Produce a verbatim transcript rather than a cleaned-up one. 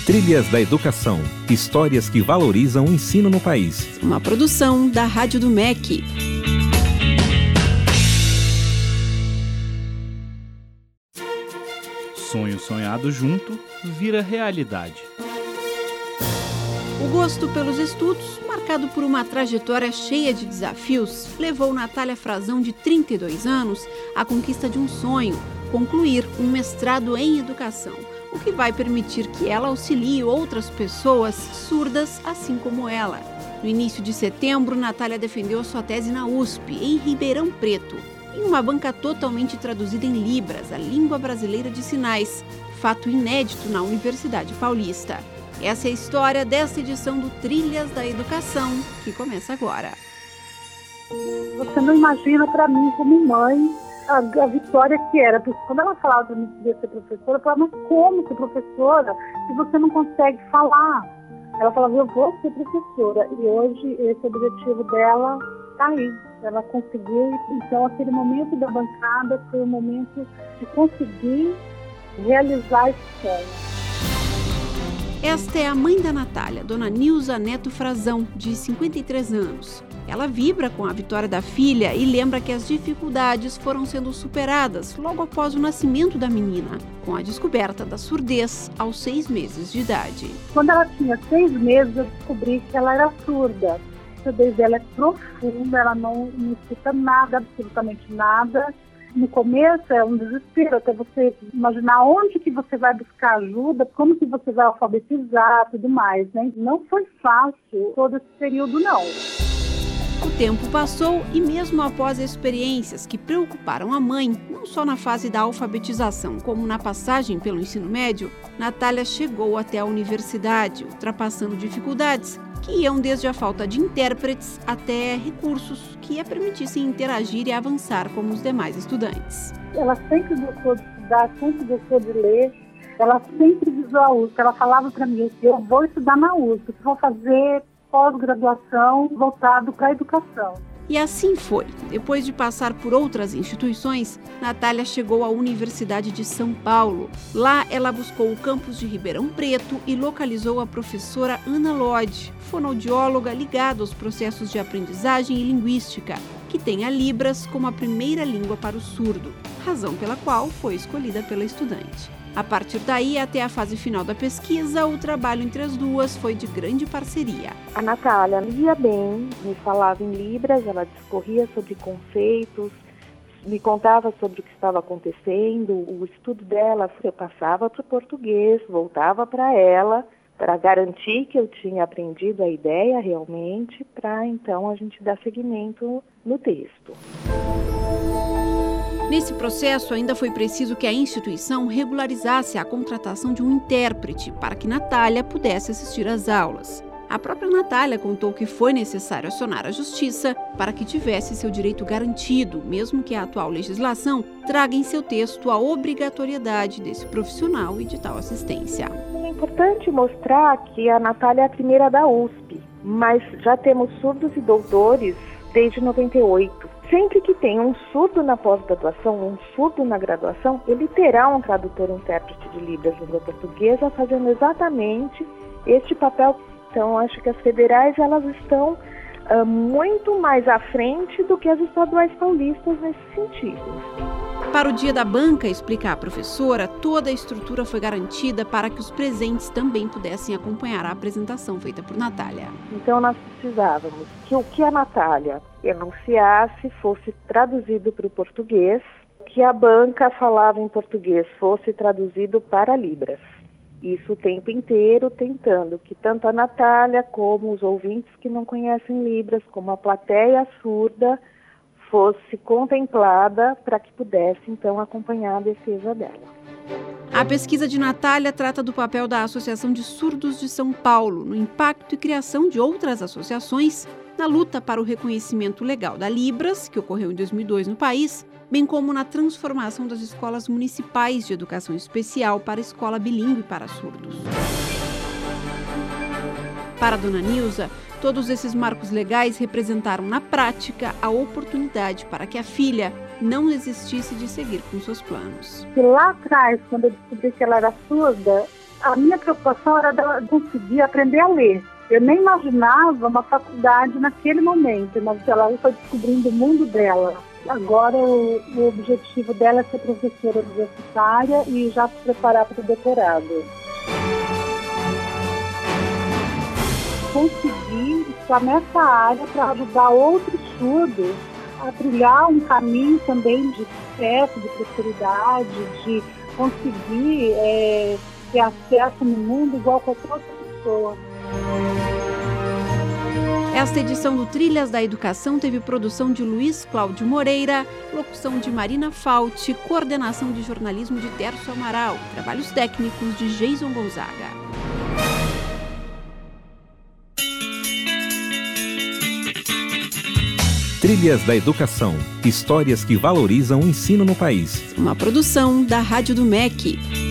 Trilhas da Educação. Histórias que valorizam o ensino no país. Uma produção da Rádio do M E C. Sonho sonhado junto vira realidade. O gosto pelos estudos, marcado por uma trajetória cheia de desafios, levou Natália Frazão, de trinta e dois anos, à conquista de um sonho: concluir um mestrado em educação, o que vai permitir que ela auxilie outras pessoas surdas assim como ela. No início de setembro, Natália defendeu sua tese na U S P, em Ribeirão Preto, em uma banca totalmente traduzida em Libras, a língua brasileira de sinais, fato inédito na Universidade Paulista. Essa é a história desta edição do Trilhas da Educação, que começa agora. Você não imagina, para mim, como mãe, a, a vitória que era. Porque quando ela falava para mim que queria ser professora, eu falava: mas como ser professora se você não consegue falar? Ela falava: eu vou ser professora. E hoje esse objetivo dela está aí. Ela conseguiu. Então aquele momento da bancada foi o momento de conseguir realizar esse sonho. Esta é a mãe da Natália, Dona Nilza Neto Frazão, de cinquenta e três anos. Ela vibra com a vitória da filha e lembra que as dificuldades foram sendo superadas logo após o nascimento da menina, com a descoberta da surdez aos seis meses de idade. Quando ela tinha seis meses, eu descobri que ela era surda. A surdez dela é profunda, ela não, não escuta nada, absolutamente nada. No começo é um desespero, até você imaginar onde que você vai buscar ajuda, como que você vai alfabetizar, tudo mais, né? Não foi fácil todo esse período, não. O tempo passou e mesmo após experiências que preocuparam a mãe, não só na fase da alfabetização, como na passagem pelo ensino médio, Natália chegou até a universidade, ultrapassando dificuldades que iam desde a falta de intérpretes até recursos que a permitissem interagir e avançar como os demais estudantes. Ela sempre gostou de estudar, sempre gostou de ler, ela sempre visou a U S P. Ela falava para mim: eu vou estudar na U S P, vou fazer pós-graduação voltado para a educação. E assim foi. Depois de passar por outras instituições, Natália chegou à Universidade de São Paulo. Lá, ela buscou o campus de Ribeirão Preto e localizou a professora Ana Lodge, fonoaudióloga ligada aos processos de aprendizagem e linguística, que tem a Libras como a primeira língua para o surdo, razão pela qual foi escolhida pela estudante. A partir daí, até a fase final da pesquisa, o trabalho entre as duas foi de grande parceria. A Natália lia bem, me falava em Libras, ela discorria sobre conceitos, me contava sobre o que estava acontecendo. O estudo dela, eu passava para o português, voltava para ela, para garantir que eu tinha aprendido a ideia realmente, para então a gente dar seguimento no texto. Nesse processo, ainda foi preciso que a instituição regularizasse a contratação de um intérprete para que Natália pudesse assistir às aulas. A própria Natália contou que foi necessário acionar a justiça para que tivesse seu direito garantido, mesmo que a atual legislação traga em seu texto a obrigatoriedade desse profissional e de tal assistência. É importante mostrar que a Natália é a primeira da U S P, mas já temos surdos e doutores desde noventa e oito. Sempre que tem um surdo na pós-graduação, um surdo na graduação, ele terá um tradutor e intérprete de Libras língua portuguesa fazendo exatamente este papel. Então, acho que as federais elas estão uh, muito mais à frente do que as estaduais paulistas nesse sentido. Para o dia da banca, explica a professora, toda a estrutura foi garantida para que os presentes também pudessem acompanhar a apresentação feita por Natália. Então, nós precisávamos que o que a Natália enunciasse fosse traduzido para o português, que a banca falava em português fosse traduzido para Libras. Isso o tempo inteiro tentando que tanto a Natália como os ouvintes que não conhecem Libras, como a plateia surda, fosse contemplada para que pudesse, então, acompanhar a defesa dela. A pesquisa de Natália trata do papel da Associação de Surdos de São Paulo no impacto e criação de outras associações na luta para o reconhecimento legal da Libras, que ocorreu em dois mil e dois no país, bem como na transformação das escolas municipais de educação especial para escola bilíngue para surdos. Para a Dona Nilza, todos esses marcos legais representaram na prática a oportunidade para que a filha não desistisse de seguir com seus planos. E lá atrás, quando eu descobri que ela era surda, A minha preocupação era de conseguir aprender a ler. Eu nem imaginava uma faculdade naquele momento, mas ela foi descobrindo o mundo dela. Agora o, o objetivo dela é ser professora universitária e já se preparar para o doutorado. Conseguir estar nessa área para ajudar outros surdos a trilhar um caminho também de sucesso, de prosperidade, de conseguir é, ter acesso no mundo igual a qualquer outra pessoa. Esta edição do Trilhas da Educação teve produção de Luiz Cláudio Moreira, locução de Marina Fauci, coordenação de jornalismo de Tércio Amaral, trabalhos técnicos de Jason Gonzaga. Trilhas da Educação, histórias que valorizam o ensino no país. Uma produção da Rádio do M E C.